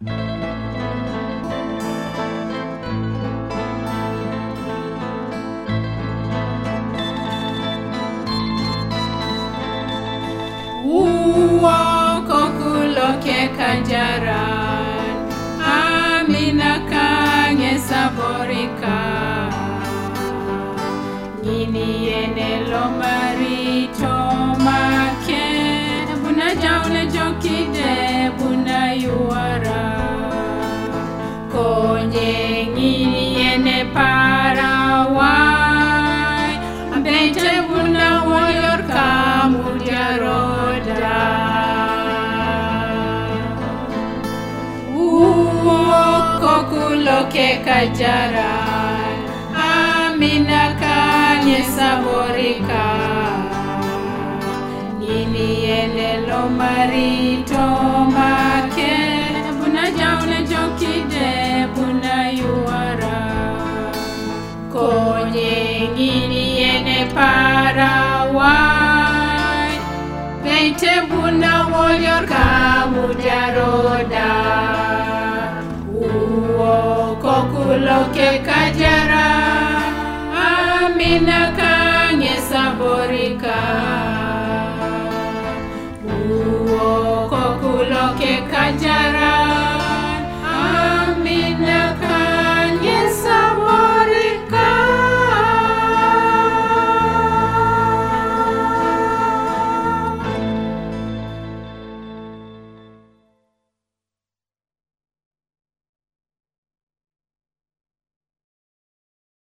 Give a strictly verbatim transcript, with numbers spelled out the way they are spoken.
Kokuloke kajaran Amina kange saborika Nini ene lomarito make Buna jaune jokide buna yuara Konye ngini ene parawai Ambete buna warrior kamujaroda Kokuloke kajaran Amina kanye saborika Nini ene lomarito make Buna jaune jokide buna yuara Konye ngini ene parawai Bente buna warrior kamujaroda Kokuloke kajara Amina kange saborika